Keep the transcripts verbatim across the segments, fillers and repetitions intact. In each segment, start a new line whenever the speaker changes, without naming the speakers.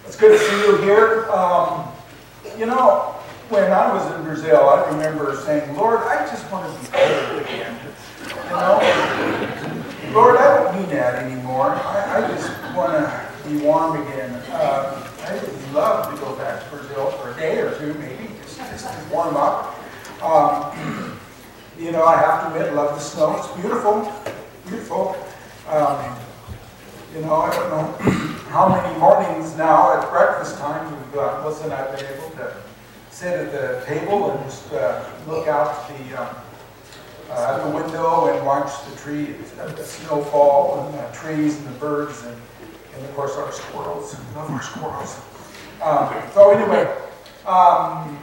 It's good to see you here. Um, you know, when I was in Brazil, I remember saying, Lord, I just want to be cold again. You know, Lord, I don't mean that anymore. I, I just want to be warm again. Um, I would love to go back to Brazil for a day or two, maybe, just, just to warm up. Um, you know, I have to admit, I love the snow. It's beautiful, beautiful. Um, you know, I don't know how many mornings now at breakfast time we've, uh, Melissa and I have been able to sit at the table and just uh, look out the um, uh, the window and watch the tree, the snowfall and the trees and the birds and, and of course our squirrels. I love our squirrels. Um, so anyway, um,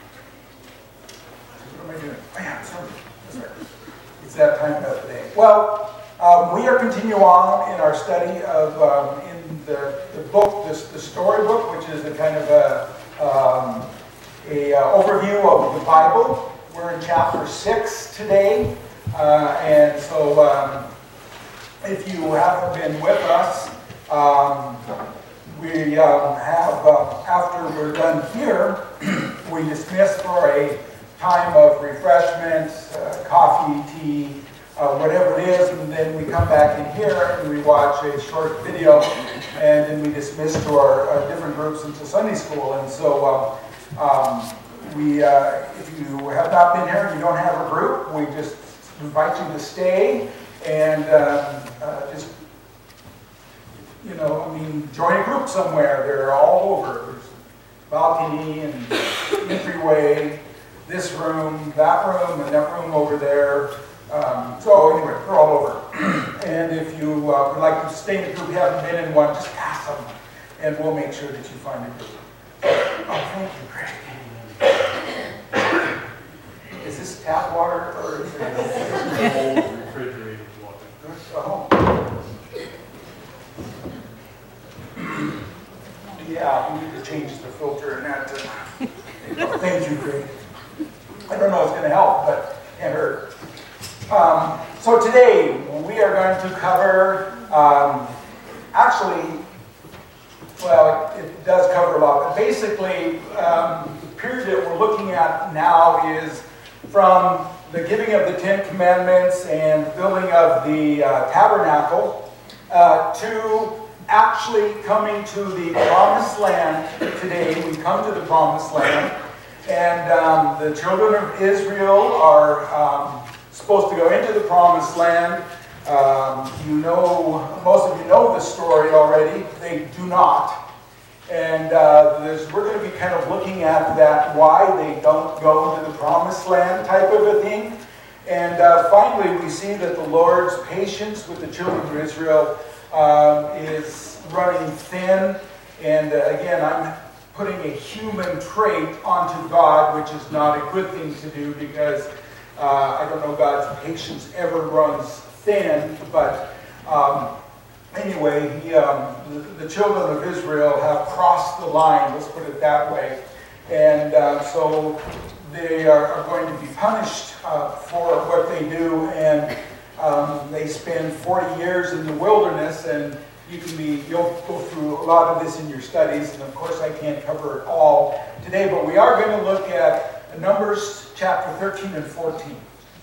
what am I doing? Oh yeah, sorry. That's right. It's that time of the day. Well, um, we are continuing on in our study of um, in the, the book, this the storybook, which is a kind of a um, a uh, overview of the Bible. We're in chapter six today, uh, and so um, if you haven't been with us, um, we um, have, uh, after we're done here, we dismiss for a time of refreshment, uh, coffee, tea, uh, whatever it is, and then we come back in here and we watch a short video, and then we dismiss to our, our different groups into Sunday school. And so um, um, we, uh, if you have not been here and you don't have a group, we just invite you to stay and um, uh, just, you know, I mean, join a group somewhere. They're all over. There's balcony and entryway, this room, that room, and that room over there. Um, so anyway, they're all over. And if you uh, would like to stay in a group, you haven't been in one, just ask them, and we'll make sure that you find a group. Oh, thank you, Greg. Is this tap water or is it old refrigerated water? Oh. Yeah, we need to change the filter and that. Uh, thank you, Greg. I don't know if it's going to help, but it can't hurt. Um, so today we are going to cover, um, actually, well, it, it does cover a lot, but basically um, the period that we're looking at now is from the giving of the Ten Commandments and building of the uh, tabernacle uh, to actually coming to the Promised Land. Today we come to the Promised Land, and um, the children of Israel are um, supposed to go into the Promised Land. Um, you know, most of you know the story already. They do not. And uh, we're going to be kind of looking at that, why they don't go into the Promised Land type of a thing. And uh, finally, we see that the Lord's patience with the children of Israel um, is running thin. And uh, again, I'm putting a human trait onto God, which is not a good thing to do, because uh, I don't know God's patience ever runs thin, but um, anyway, he, um, the, the children of Israel have crossed the line, let's put it that way. And uh, so they are, are going to be punished uh, for what they do, and um, they spend forty years in the wilderness, and you can be, you'll go through a lot of this in your studies, and of course I can't cover it all today, but we are going to look at Numbers chapter thirteen and fourteen.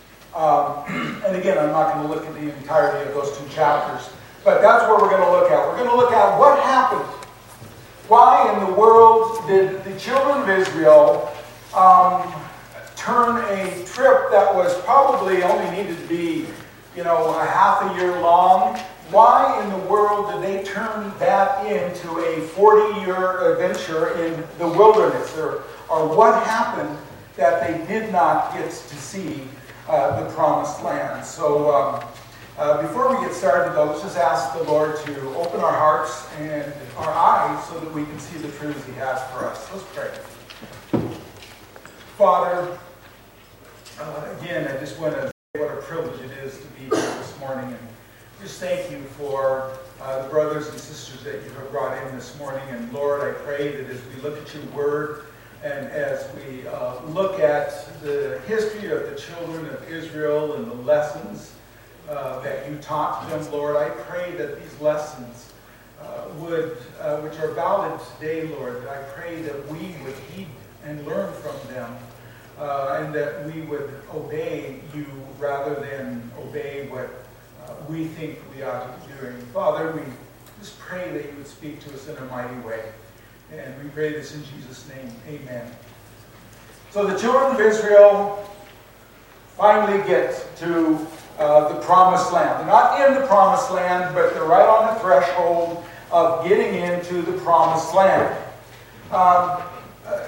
Um, and again, I'm not going to look at the entirety of those two chapters, but that's where we're going to look at. We're going to look at what happened. Why in the world did the children of Israel um, turn a trip that was probably only needed to be, you know, a half a year long? Why in the world did they turn that into a forty-year adventure in the wilderness? Or, or what happened that they did not get to see uh, the Promised Land? So um, uh, before we get started, though, let's just ask the Lord to open our hearts and our eyes so that we can see the truths He has for us. Let's pray. Father, uh, again, I just want to say what a privilege it is to be here this morning, and just thank you for uh, the brothers and sisters that you have brought in this morning. And Lord, I pray that as we look at your word and as we uh, look at the history of the children of Israel and the lessons uh, that you taught them, Lord, I pray that these lessons uh, would, uh, which are valid today, Lord, I pray that we would heed and learn from them, uh, and that we would obey you rather than obey what uh, we think we ought to be doing. Father, we just pray that you would speak to us in a mighty way. And we pray this in Jesus' name. Amen. So the children of Israel finally get to uh, the promised land. They're not in the promised land, but they're right on the threshold of getting into the promised land. Um, uh,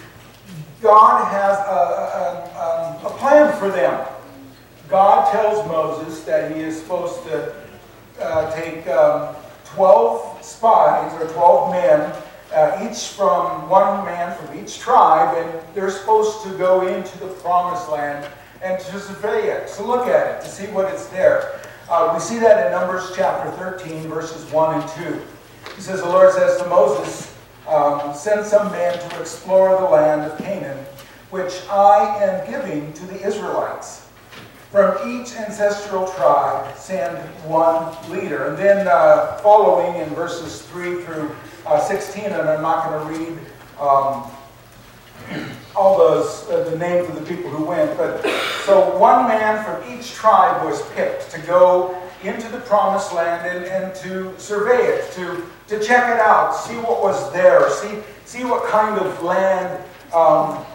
God has a, a, a, a plan for them. God tells Moses that he is supposed to uh, take um, twelve spies, or twelve men, uh, each from one man from each tribe, and they're supposed to go into the promised land and to survey it, to look at it, to see what is there. Uh, we see that in Numbers chapter thirteen, verses one and two. He says, the Lord says to Moses, um, send some men to explore the land of Canaan, which I am giving to the Israelites. From each ancestral tribe, send one leader. And then uh, following in verses three through uh, sixteen, and I'm not going to read um, all those uh, the names of the people who went, but so one man from each tribe was picked to go into the promised land and, and to survey it, to, to check it out, see what was there, see, see what kind of land um,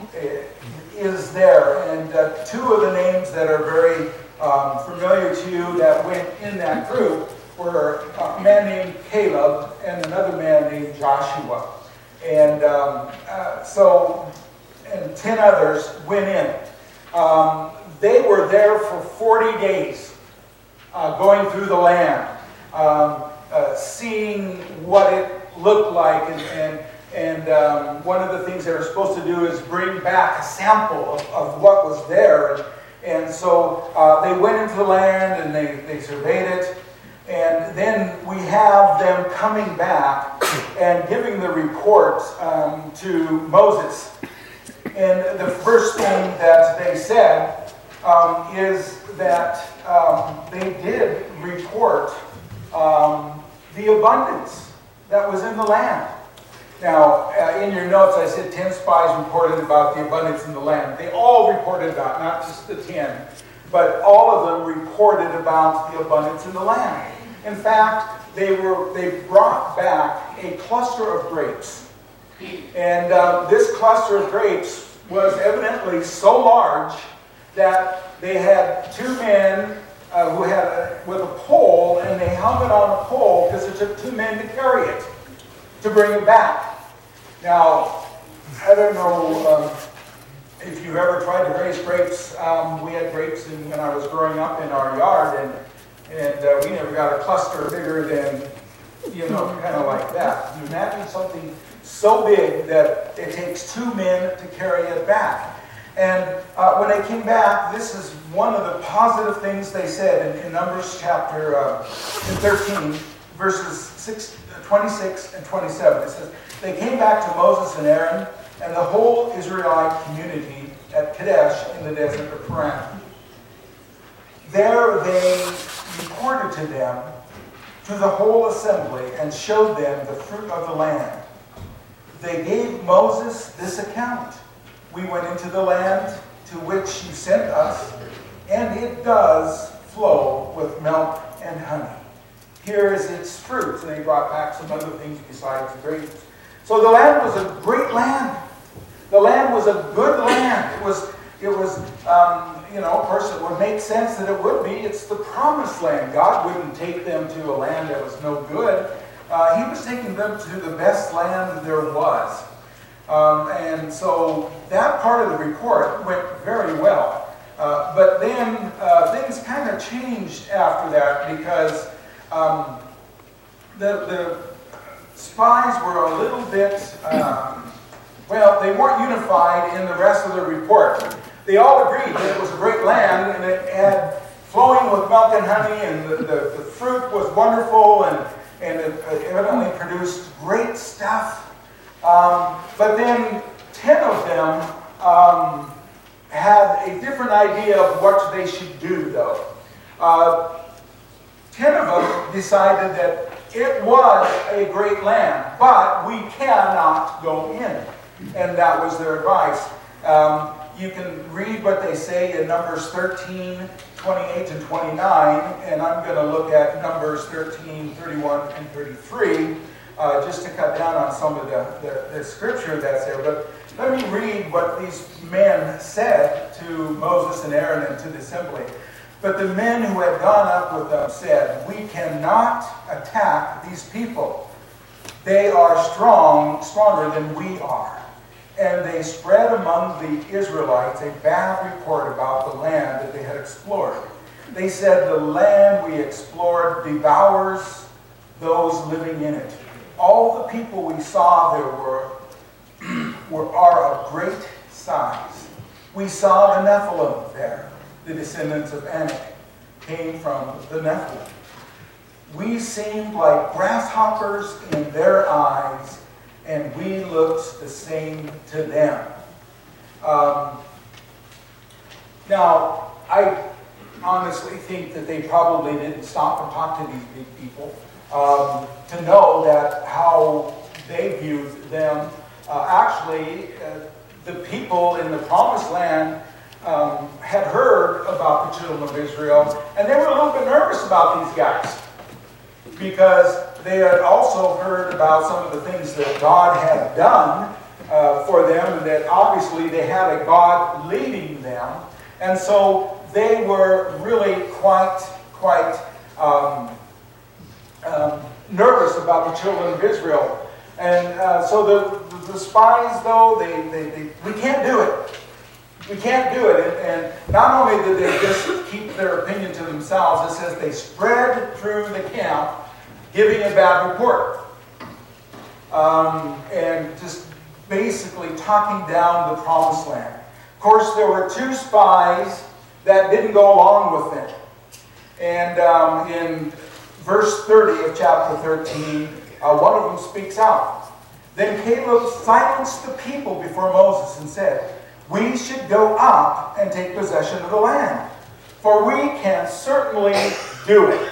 is there. And uh, two of the names that are very um, familiar to you that went in that group were a man named Caleb and another man named Joshua. And um, uh, so, and ten others went in. Um, they were there for forty days, uh, going through the land, um, uh, seeing what it looked like, and, and And um, one of the things they were supposed to do is bring back a sample of, of what was there. And, and so uh, they went into the land and they, they surveyed it. And then we have them coming back and giving the report um, to Moses. And the first thing that they said um, is that um, they did report um, the abundance that was in the land. Now, uh, in your notes, I said ten spies reported about the abundance in the land. They all reported about, not just the ten, but all of them reported about the abundance in the land. In fact, they were they brought back a cluster of grapes. And uh, this cluster of grapes was evidently so large that they had two men uh, who had a, with a pole, and they hung it on a pole because it took two men to carry it, to bring it back. Now, I don't know um, if you've ever tried to raise grapes. Um, we had grapes in, when I was growing up in our yard, and and uh, we never got a cluster bigger than, you know, kind of like that. You imagine something so big that it takes two men to carry it back. And uh, when they came back, this is one of the positive things they said in, in Numbers chapter uh, thirteen, verses six, twenty-six and twenty-seven. It says, they came back to Moses and Aaron and the whole Israelite community at Kadesh in the desert of Paran. There they reported to them, to the whole assembly, and showed them the fruit of the land. They gave Moses this account. We went into the land to which you sent us, and it does flow with milk and honey. Here is its fruit. And they brought back some other things besides the grapes. So the land was a great land. The land was a good land. It was, it was, um, you know, of course it would make sense that it would be. It's the promised land. God wouldn't take them to a land that was no good. Uh, he was taking them to the best land there was. Um, and so that part of the report went very well. Uh, but then uh, things kind of changed after that, because um, the, the spies were a little bit, um, well, they weren't unified in the rest of the report. They all agreed that it was a great land, and it had flowing with milk and honey, and the, the, the fruit was wonderful, and, and it evidently produced great stuff. Um, but then ten of them um, had a different idea of what they should do, though. Uh, ten of them decided that it was a great land, but we cannot go in. And that was their advice. Um, you can read what they say in Numbers thirteen, twenty-eight and twenty-nine, and I'm going to look at Numbers thirteen, thirty-one and thirty-three, uh, just to cut down on some of the, the, the scripture that's there. But let me read what these men said to Moses and Aaron and to the assembly. But the men who had gone up with them said, "We cannot attack these people. They are strong, stronger than we are." And they spread among the Israelites a bad report about the land that they had explored. They said, "The land we explored devours those living in it. All the people we saw there were, were are of great size. We saw the Nephilim there. The descendants of Anak came from the Nephilim. We seemed like grasshoppers in their eyes, and we looked the same to them." Um, now, I honestly think that they probably didn't stop and talk to these big people um, to know that how they viewed them. Uh, actually, uh, the people in the Promised Land um, had heard about the children of Israel, and they were a little bit nervous about these guys, because they had also heard about some of the things that God had done uh, for them, and that obviously they had a God leading them. And so they were really quite, quite um, um, nervous about the children of Israel. And uh, so the, the spies, though, they, they, they, we can't do it. We can't do it. And, and not only did they just keep their opinion to themselves, it says they spread through the camp giving a bad report. Um, and just basically talking down the Promised Land. Of course, there were two spies that didn't go along with them. And um, in verse thirty of chapter thirteen, uh, one of them speaks out. Then Caleb silenced the people before Moses and said, "We should go up and take possession of the land, for we can certainly do it."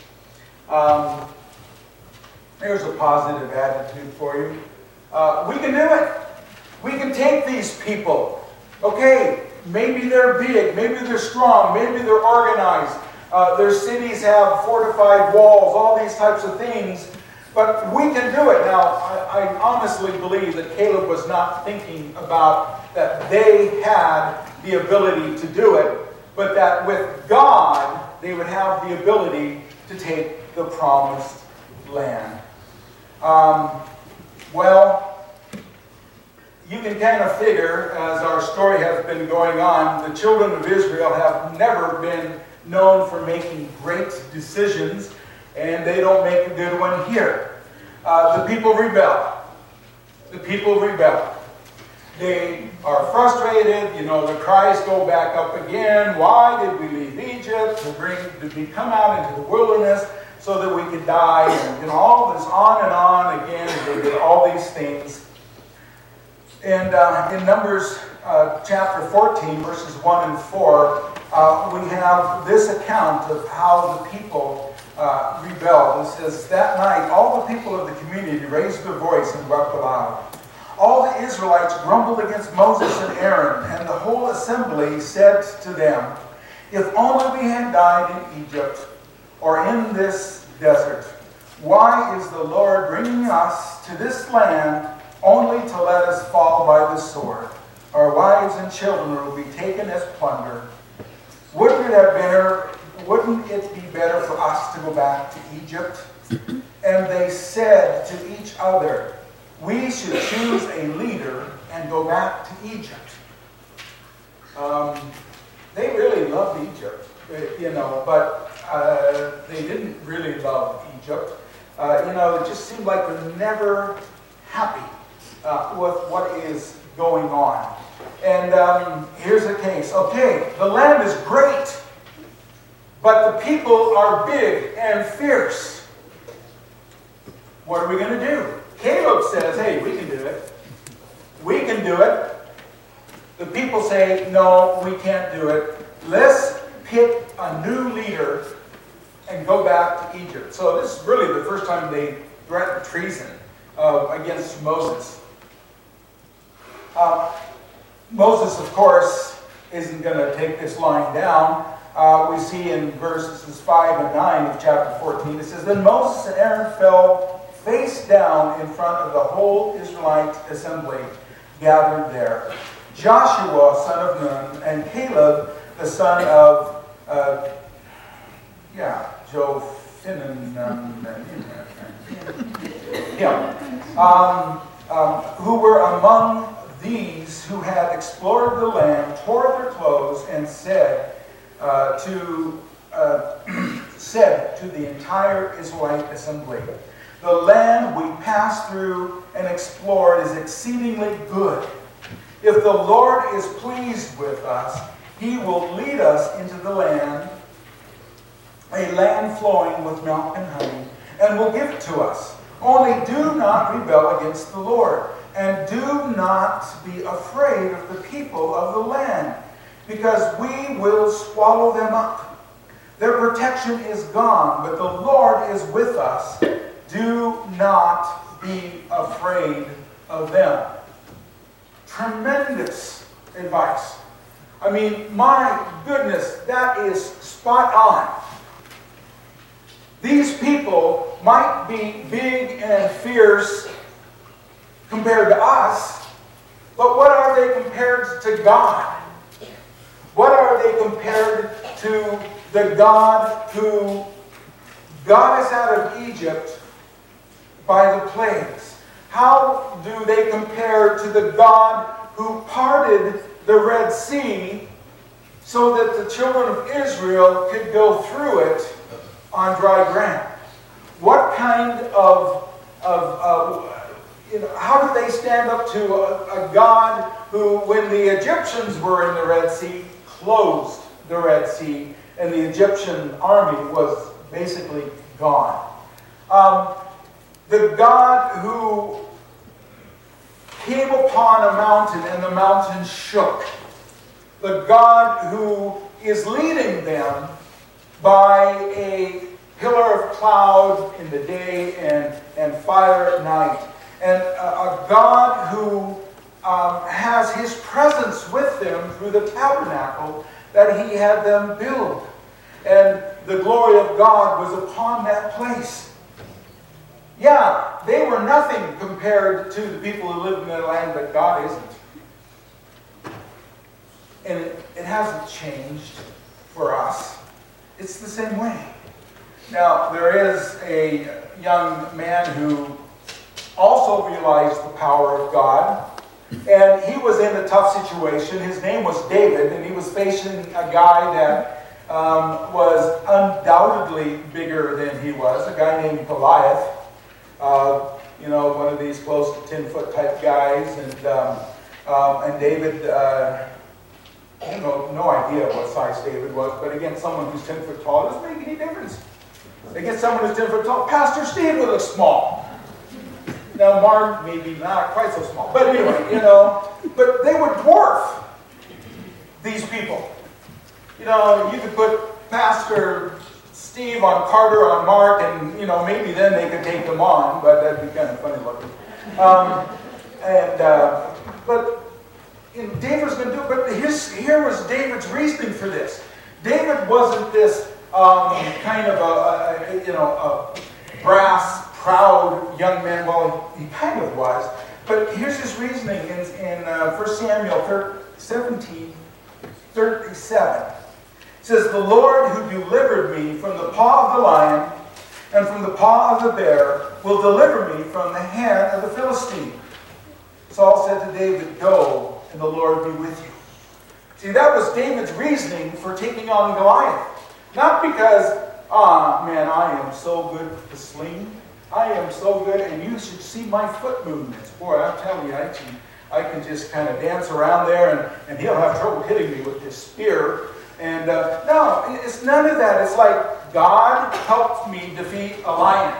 Um, Here's a positive attitude for you. Uh, we can do it. We can take these people. Okay, maybe they're big, maybe they're strong, maybe they're organized. Uh, their cities have fortified walls, all these types of things. But we can do it. Now, I, I honestly believe that Caleb was not thinking about that they had the ability to do it, but that with God, they would have the ability to take the promised land. Um, well, you can kind of figure, as our story has been going on, the children of Israel have never been known for making great decisions, and they don't make a good one here. Uh, the people rebel. The people rebel. They are frustrated. You know, the cries go back up again. Why did we leave Egypt to bring to be come out into the wilderness so that we could die? And you know, all this on and on again. They did all these things. And uh, in Numbers uh, chapter fourteen, verses one and four, uh, we have this account of how the people uh, rebelled. It says, "That night all the people of the community raised their voice and wept aloud. All the Israelites grumbled against Moses and Aaron, and the whole assembly said to them, 'If only we had died in Egypt or in this desert. Why is the Lord bringing us to this land only to let us fall by the sword? Our wives and children will be taken as plunder. Wouldn't it have been, wouldn't it be better for us to go back to Egypt?' And they said to each other, 'We should choose a leader and go back to Egypt.'" Um, they really loved Egypt, you know, but uh, they didn't really love Egypt. Uh, you know, it just seemed like they're never happy uh, with what is going on. And um, here's the case. Okay, the land is great, but the people are big and fierce. What are we going to do? Caleb says, "Hey, we can do it. We can do it." The people say, "No, we can't do it. Let's pick a new leader and go back to Egypt. So this is really the first time they threatened treason uh, against Moses. Uh, Moses, of course, isn't going to take this line down. Uh, we see in verses five and nine of chapter fourteen, it says, Then Moses and Aaron fell face down in front of the whole Israelite assembly gathered there. Joshua, son of Nun, and Caleb, the son of, uh, yeah, Jophinan, um, yeah, um, um, who were among these who had explored the land, tore their clothes, and said uh, to uh, said to the entire Israelite assembly, The land we passed through and explored is exceedingly good. If the Lord is pleased with us, He will lead us into the land, a land flowing with milk and honey, and will give it to us. Only do not rebel against the Lord, and do not be afraid of the people of the land, because we will swallow them up. Their protection is gone, but the Lord is with us. Do not be afraid of them. Tremendous advice. I mean, my goodness, that is spot on. These people might be big and fierce compared to us, but what are they compared to God? What are they compared to the God who got us out of Egypt by the plagues? How do they compare to the God who parted the Red Sea so that the children of Israel could go through it on dry ground? What kind of, of uh, you know, how do they stand up to a, a God who, when the Egyptians were in the Red Sea, closed the Red Sea, and the Egyptian army was basically gone? Um, the God who came upon a mountain and the mountain shook. The God who is leading them by a pillar of cloud in the day and, and fire at night. And a, a God who um, has His presence with them through the tabernacle that He had them build. And the glory of God was upon that place. Yeah, they were nothing compared to the people who lived in their land, but God isn't. And it, it hasn't changed for us. It's the same way. Now, there is a young man who also realized the power of God. And he was in a tough situation. His name was David, and he was facing a guy that um, was undoubtedly bigger than he was, a guy named Goliath. Uh, you know, one of these close to ten-foot type guys. And, um, um, and David, uh, I have no, no idea what size David was, but again, someone who's ten foot tall doesn't make any difference. They get someone who's ten foot tall. Pastor Steve would look small. Now, Mark, maybe not quite so small. But anyway, you know, but they would dwarf these people. You know, you could put Pastor Steve on Carter on Mark, and, you know, maybe then they could take them on, but that'd be kind of funny looking. Um, and, uh, but you know, David's going to do it. But his, here was David's reasoning for this. David wasn't this um, kind of a, a, you know, a brass, proud young man. Well, he kind of was. But here's his reasoning in, in uh, First Samuel seventeen thirty-seven. It says, "The Lord who delivered me from the paw of the lion and from the paw of the bear will deliver me from the hand of the Philistine." Saul said to David, "Go, and the Lord be with you." See, that was David's reasoning for taking on Goliath. Not because, ah, man, I am so good with the sling. I am so good, and you should see my foot movements. Boy, I'm telling you, I can, I can just kind of dance around there, and, and he'll have trouble hitting me with his spear. And uh, no, it's none of that. It's like, God helped me defeat a lion.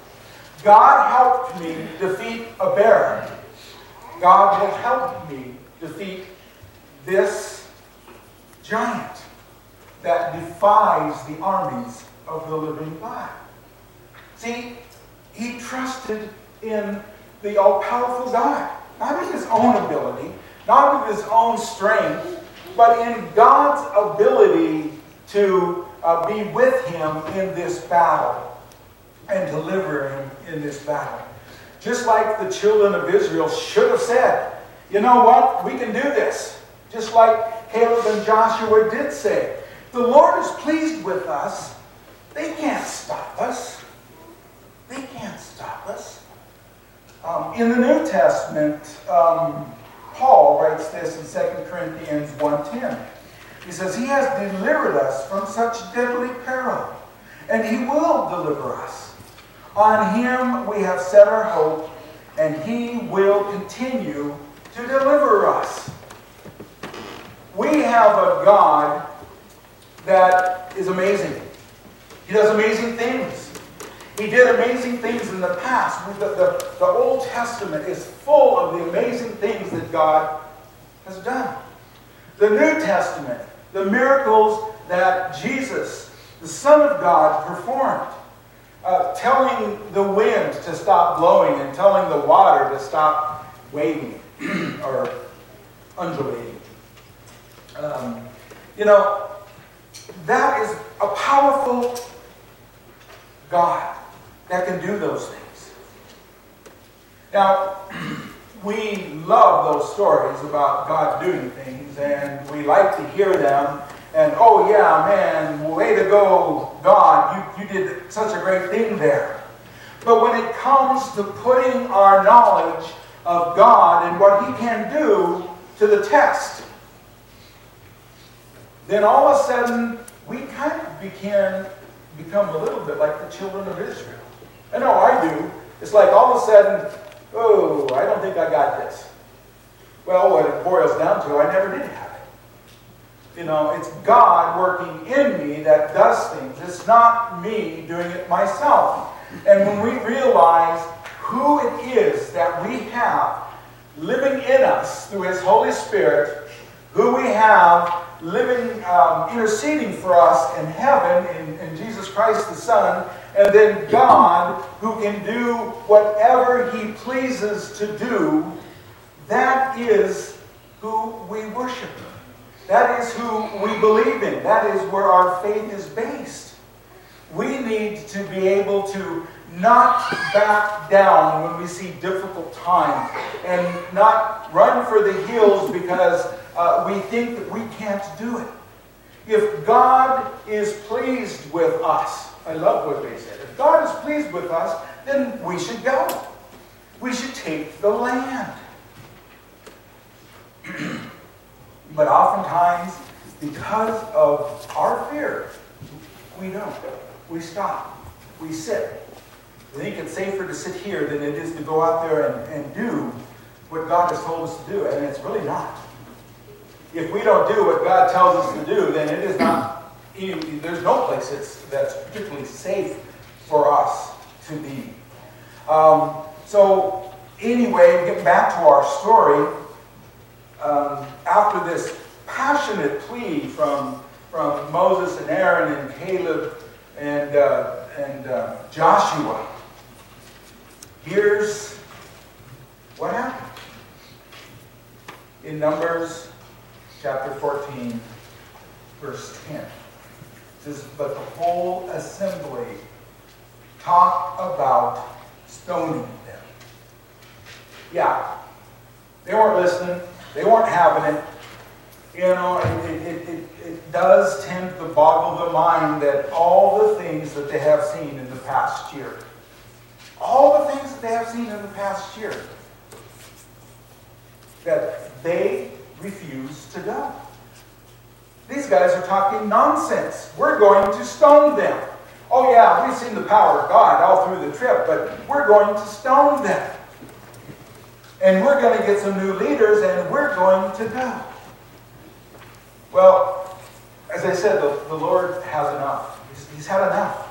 God helped me defeat a bear. God will help me defeat this giant that defies the armies of the living God. See, he trusted in the all-powerful God, not in his own ability, not in his own strength, but in God's ability to uh, be with him in this battle and deliver him in this battle. Just like the children of Israel should have said, you know what, we can do this. Just like Caleb and Joshua did say, the Lord is pleased with us. They can't stop us. They can't stop us. Um, in the New Testament, um, Paul writes this in Second Corinthians one ten. He says, he has delivered us from such deadly peril, and he will deliver us. On him we have set our hope, and he will continue to deliver us. We have a God that is amazing. He does amazing things. He did amazing things in the past. The, the, the Old Testament is full of the amazing things that God has done. The New Testament, the miracles that Jesus, the Son of God, performed. Uh, telling the wind to stop blowing and telling the water to stop waving or undulating. Um, you know, that is a powerful God that can do those things. Now, we love those stories about God doing things, and we like to hear them. And, oh yeah, man, way to go, God, you, you did such a great thing there. But when it comes to putting our knowledge of God and what he can do to the test, then all of a sudden, we kind of begin, become a little bit like the children of Israel. I know I do. It's like all of a sudden, oh, I don't think I got this. Well, what it boils down to, I never did have it. You know, it's God working in me that does things. It's not me doing it myself. And when we realize who it is that we have living in us through his Holy Spirit, who we have living, um, interceding for us in heaven, in, in Jesus Christ the Son, and then God, who can do whatever he pleases to do, that is who we worship. That is who we believe in. That is where our faith is based. We need to be able to not back down when we see difficult times and not run for the hills because uh, we think that we can't do it. If God is pleased with us, I love what they said, if God is pleased with us, then we should go. We should take the land. But oftentimes, because of our fear, we don't. We stop. We sit. I think it's safer to sit here than it is to go out there and, and do what God has told us to do, and it's really not. If we don't do what God tells us to do, then it is not, there's no place that's, that's particularly safe for us to be. Um, so, anyway, getting back to our story, Um, after this passionate plea from, from Moses and Aaron and Caleb and, uh, and uh, Joshua, here's what happened. In Numbers chapter fourteen, verse ten, it says, but the whole assembly talked about stoning them. Yeah, they weren't listening. They weren't having it. You know, it, it, it, it does tend to boggle the mind that all the things that they have seen in the past year, all the things that they have seen in the past year, that they refuse to do. These guys are talking nonsense. We're going to stone them. Oh yeah, we've seen the power of God all through the trip, but we're going to stone them. And we're going to get some new leaders, and we're going to go. Well, as I said, the, the Lord has enough. He's, he's had enough.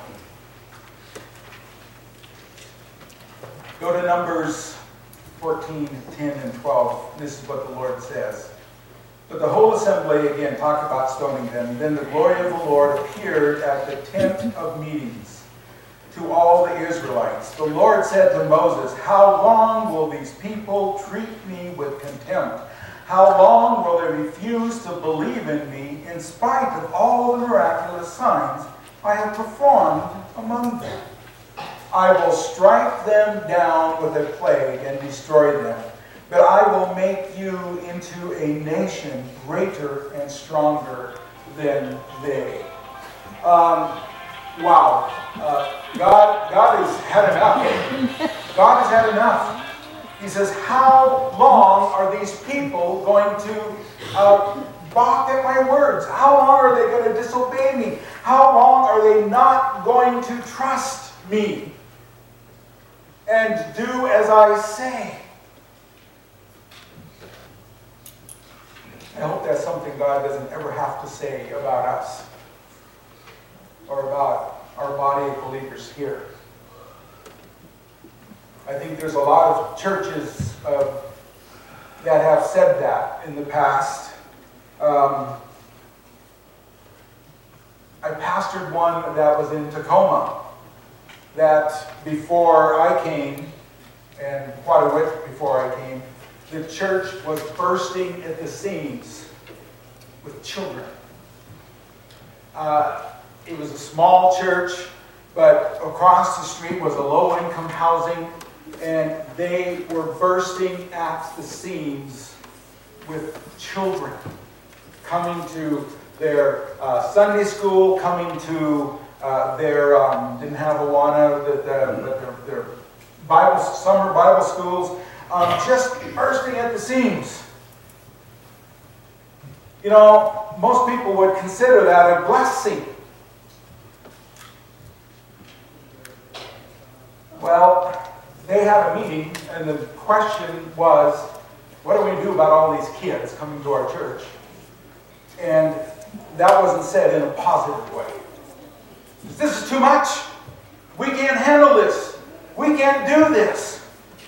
Go to Numbers fourteen, ten, and twelve. This is what the Lord says. But the whole assembly, again, talked about stoning them. Then the glory of the Lord appeared at the tent of meetings to all the Israelites. The Lord said to Moses, how long will these people treat me with contempt? How long will they refuse to believe in me in spite of all the miraculous signs I have performed among them? I will strike them down with a plague and destroy them. But I will make you into a nation greater and stronger than they. Um, wow. Uh, God, God has had enough. God has had enough. He says, how long are these people going to uh, balk at my words? How long are they going to disobey me? How long are they not going to trust me and do as I say? I hope that's something God doesn't ever have to say about us or about our body of believers here. I think there's a lot of churches uh, that have said that in the past. Um, I pastored one that was in Tacoma that before I came, and quite a bit before I came, the church was bursting at the seams with children. Uh, it was a small church, but across the street was a low-income housing, and they were bursting at the seams with children coming to their uh, Sunday school, coming to uh, their, um, didn't have Awana, the, the, their, their Bible, summer Bible schools, um, just bursting at the seams. You know, most people would consider that a blessing. Well, they had a meeting, and the question was, what do we do about all these kids coming to our church? And that wasn't said in a positive way. This is too much. We can't handle this. We can't do this.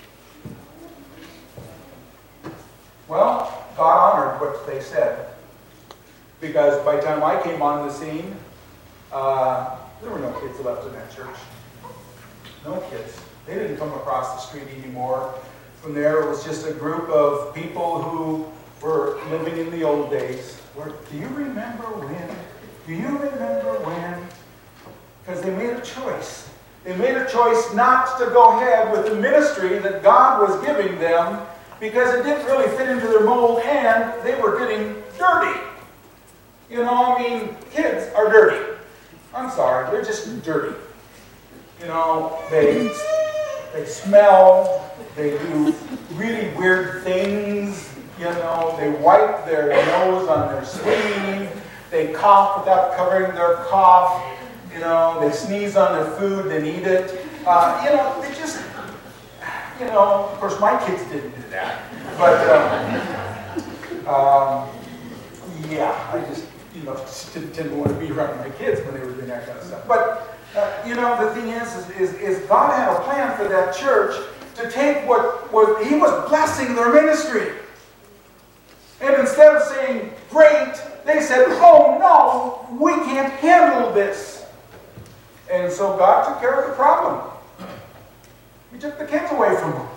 Well, God honored what they said. Because by the time I came on the scene, uh, there were no kids left in that church. No kids. They didn't come across the street anymore. From there, it was just a group of people who were living in the old days. Where, do you remember when? Do you remember when? Because they made a choice. They made a choice not to go ahead with the ministry that God was giving them because it didn't really fit into their mold and they were getting dirty. You know, I mean, kids are dirty. I'm sorry, they're just dirty. You know, they, they smell, they do really weird things. You know, they wipe their nose on their sleeve, they cough without covering their cough. You know, they sneeze on their food, then eat it. Uh, you know, they just, you know, of course my kids didn't do that. But, um, um, yeah, I just, you know, just didn't, didn't want to be around my kids when they were doing that kind of stuff. But, uh, you know, the thing is, is, is, is God had a plan for that church to take what was, He was blessing their ministry. And instead of saying, great, they said, oh no, we can't handle this. And so God took care of the problem. He took the kids away from them.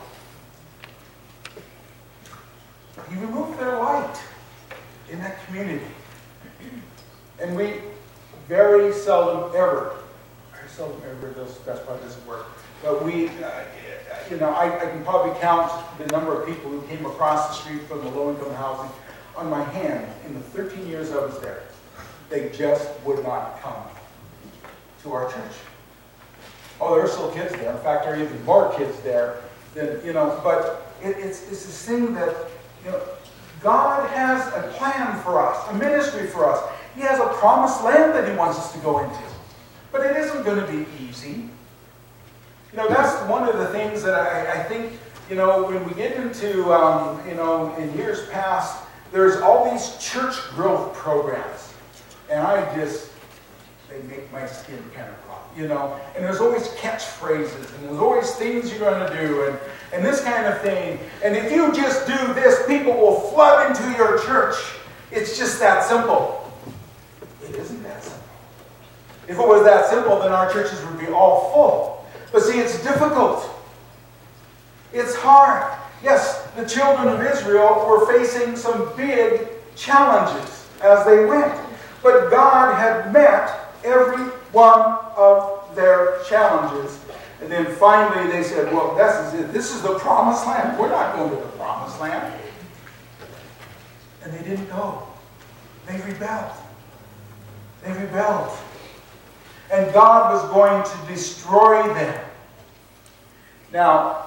He removed their light in that community. And we very seldom ever, very seldom ever, those, that's probably doesn't work, but we, uh, you know, I, I can probably count the number of people who came across the street from the low-income housing on my hand in the thirteen years I was there. They just would not come to our church. Oh, there are still kids there. In fact, there are even more kids there than, you know, but it, it's, it's this thing that, you know, God has a plan for us, a ministry for us. He has a promised land that He wants us to go into. But it isn't going to be easy. You know, that's one of the things that I, I think, you know, when we get into, um, you know, in years past, there's all these church growth programs. And I just, they make my skin kind of crawl, you know. And there's always catchphrases, and there's always things you're going to do, and, and this kind of thing. And if you just do this, people will flood into your church. It's just that simple. It isn't that simple. If it was that simple, then our churches would be all full. But see, it's difficult. It's hard. Yes, the children of Israel were facing some big challenges as they went. But God had met every one of their challenges. And then finally they said, well, this is it. This is the promised land. We're not going to the promised land. And they didn't go. They rebelled. They rebelled. And God was going to destroy them. Now,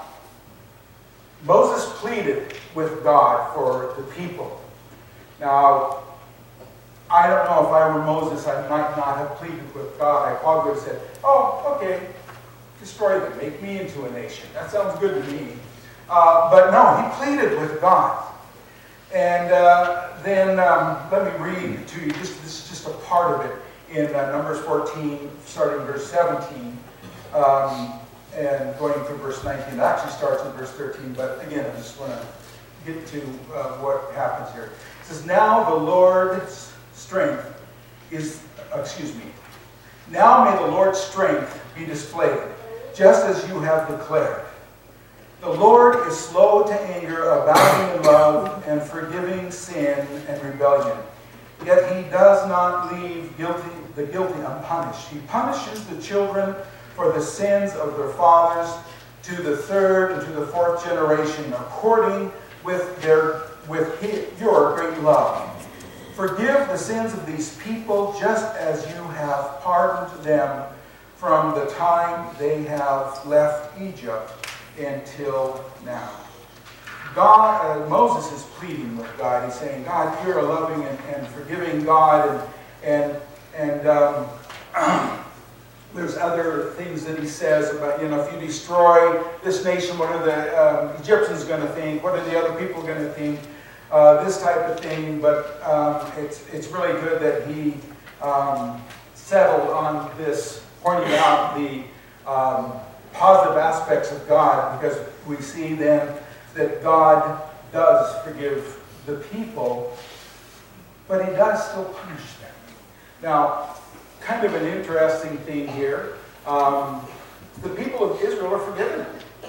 Moses pleaded with God for the people. Now, I don't know if I were Moses, I might not have pleaded with God. I probably would have said, oh, okay, destroy them, make me into a nation. That sounds good to me. Uh, but no, he pleaded with God. And uh, then um, let me read to you, just, this is just a part of it, in uh, Numbers fourteen, starting verse seventeen, um, and going through verse nineteen. It actually starts in verse thirteen, but again, I just want to get to uh, what happens here. It says, now the Lord's strength is, uh, excuse me, now may the Lord's strength be displayed, just as you have declared. The Lord is slow to anger, abounding in love, and forgiving sin and rebellion. Yet he does not leave guilty, the guilty unpunished. He punishes the children for the sins of their fathers to the third and to the fourth generation, according with their with his, your great love. Forgive the sins of these people, just as you have pardoned them from the time they have left Egypt until now. God, uh, Moses is pleading with God. He's saying, God, you're a loving and, and forgiving God, and and and um, there's other things that he says about, you know, if you destroy this nation, what are the um, Egyptians going to think? What are the other people going to think? Uh, this type of thing. But um, it's it's really good that he um, settled on this, pointing out the um, positive aspects of God, because we see then that God does forgive the people, but he does still punish them. Now, kind of an interesting thing here. Um, the people of Israel are forgiven.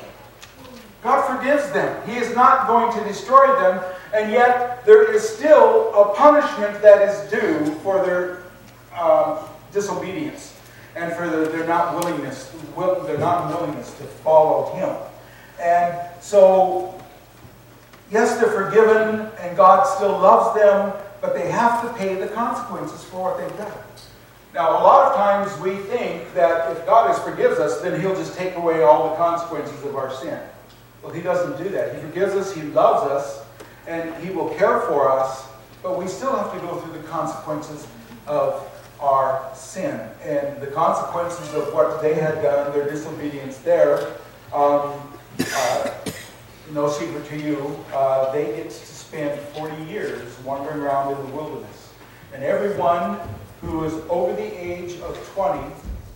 God forgives them. He is not going to destroy them, and yet there is still a punishment that is due for their um, disobedience and for their, their not willingness, their not willingness to follow Him. And so, yes, they're forgiven, and God still loves them, but they have to pay the consequences for what they've done. Now, a lot of times we think that if God forgives us, then He'll just take away all the consequences of our sin. Well, He doesn't do that. He forgives us, He loves us, and He will care for us, but we still have to go through the consequences of our sin. And the consequences of what they had done, their disobedience there, um, uh, no secret to you, uh, they get to spend forty years wandering around in the wilderness. And everyone who is over the age of twenty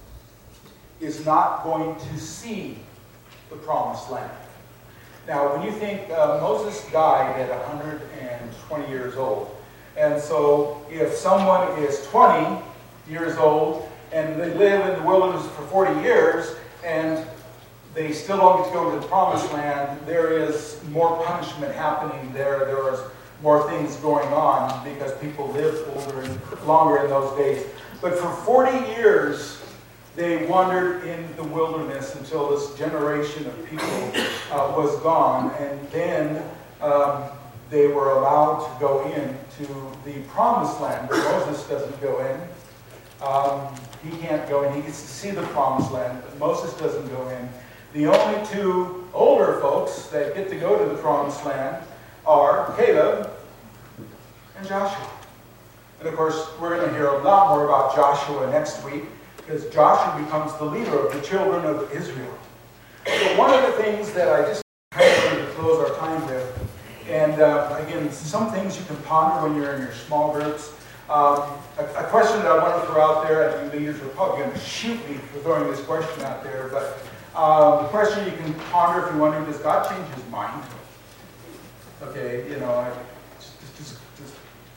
is not going to see the promised land. Now, when you think uh, Moses died at one hundred twenty years old, and so if someone is twenty years old and they live in the wilderness for forty years and they still don't get to go to the promised land, there is more punishment happening there. There is more things going on because people lived older and longer in those days. But for forty years, they wandered in the wilderness until this generation of people uh, was gone. And then um, they were allowed to go into the promised land. But Moses doesn't go in. Um, he can't go in. He gets to see the promised land, but Moses doesn't go in. The only two older folks that get to go to the promised land are Caleb and Joshua. And of course, we're going to hear a lot more about Joshua next week, because Joshua becomes the leader of the children of Israel. So one of the things that I just kind of wanted to close our time with, and uh, again, some things you can ponder when you're in your small groups. Um, a, a question that I want to throw out there, and you leaders are probably going to shoot me for throwing this question out there, but um, the question you can ponder if you wonder, does God change His mind? Okay, you know, I, just, just, just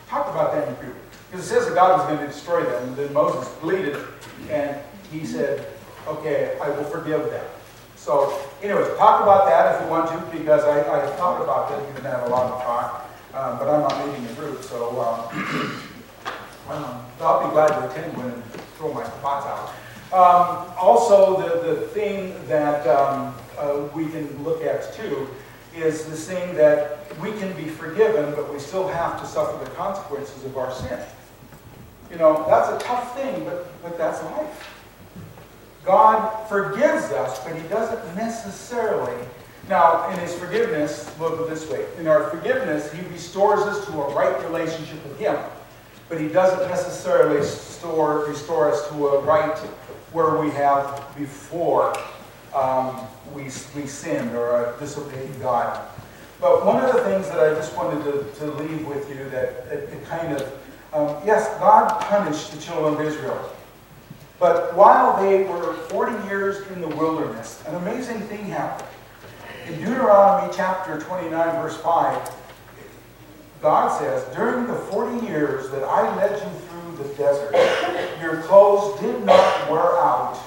talk about that in the group. Because it says that God was going to destroy them, and then Moses pleaded, and he said, okay, I will forgive them. So, anyways, talk about that if you want to, because I, I thought about that, even have a lot of talk, um, but I'm not leading the group, so um, um, I'll be glad to attend when and throw my thoughts out. Um, also, the, the thing that um, uh, we can look at too is this thing that we can be forgiven, but we still have to suffer the consequences of our sin. You know, that's a tough thing, but, but that's life. God forgives us, but he doesn't necessarily. Now, in his forgiveness, look at it this way. In our forgiveness, he restores us to a right relationship with him. But he doesn't necessarily restore, restore us to a right where we have before um, we, we sinned or uh, disobeyed God. But one of the things that I just wanted to, to leave with you that it, it kind of, um, yes, God punished the children of Israel. But while they were forty years in the wilderness, an amazing thing happened. In Deuteronomy chapter twenty-nine, verse five, God says, during the forty years that I led you through the desert, your clothes did not wear out,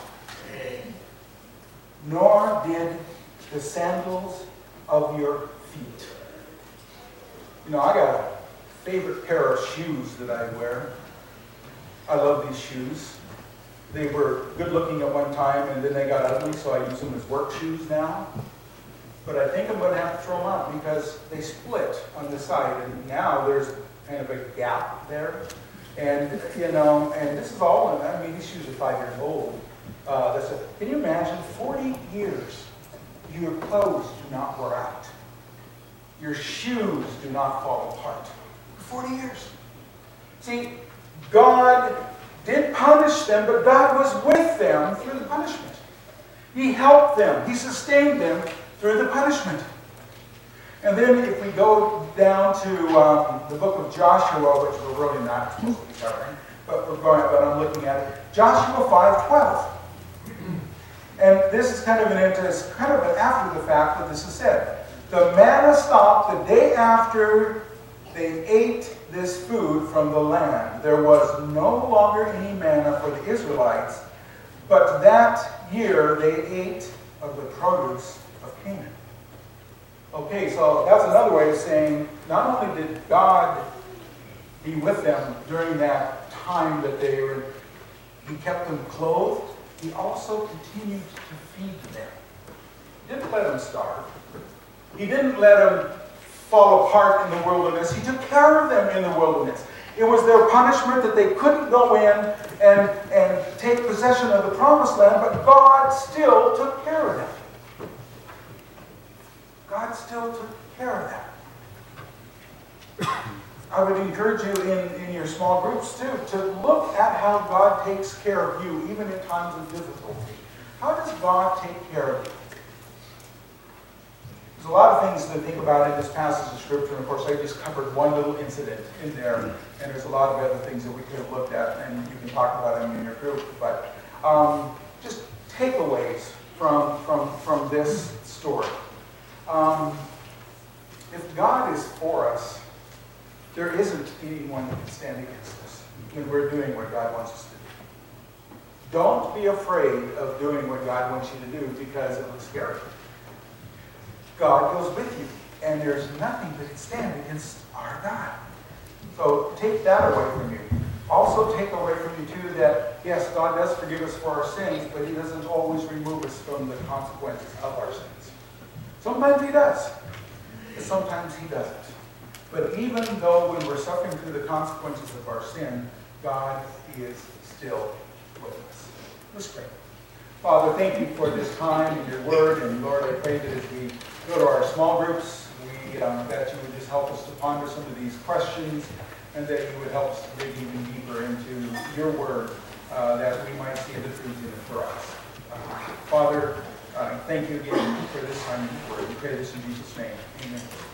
nor did the sandals of your feet. You know, I got a favorite pair of shoes that I wear. I love these shoes. They were good looking at one time, and then they got ugly, so I use them as work shoes now. But I think I'm going to have to throw them out because they split on the side, and now there's kind of a gap there. And, you know, and this is all, I mean, these shoes are five years old. Uh, that's a, can you imagine, forty years, your clothes do not wear out. Your shoes do not fall apart. forty years. See, God did punish them, but God was with them through the punishment. He helped them. He sustained them through the punishment. And then if we go down to um, the book of Joshua, which we're really not supposed to be covering, but we're going, but I'm looking at it. Joshua five twelve. And this is kind of an it's kind of an after the fact that this is said. The manna stopped the day after they ate this food from the land. There was no longer any manna for the Israelites, but that year they ate of the produce of Canaan. Okay, so that's another way of saying not only did God be with them during that time that they were, he kept them clothed, he also continued to feed them. He didn't let them starve. He didn't let them fall apart in the wilderness. He took care of them in the wilderness. It was their punishment that they couldn't go in and, and take possession of the promised land, but God still took care of them. God still took care of them. I would encourage you in, in your small groups too, to look at how God takes care of you, even in times of difficulty. How does God take care of you? There's a lot of things to think about in this passage of Scripture, and of course I just covered one little incident in there, and there's a lot of other things that we could have looked at, and you can talk about them in your group, but um, just takeaways from, from, from this story. Um, if God is for us, there isn't anyone that can stand against us when we're doing what God wants us to do. Don't be afraid of doing what God wants you to do because it looks scary. God goes with you, and there's nothing that can stand against our God. So take that away from you. Also take away from you, too, that, yes, God does forgive us for our sins, but he doesn't always remove us from the consequences of our sins. Sometimes he does, but sometimes he doesn't. But even though when we're suffering through the consequences of our sin, God is still with us. Let's pray. Father, thank you for this time and your word, and Lord, I pray that as we go to our small groups, we, um, that you would just help us to ponder some of these questions, and that you would help us to dig even deeper into your word, uh, that we might see the truth in it for us. Uh, Father, uh, thank you again for this time in your word. We pray this in Jesus' name. Amen.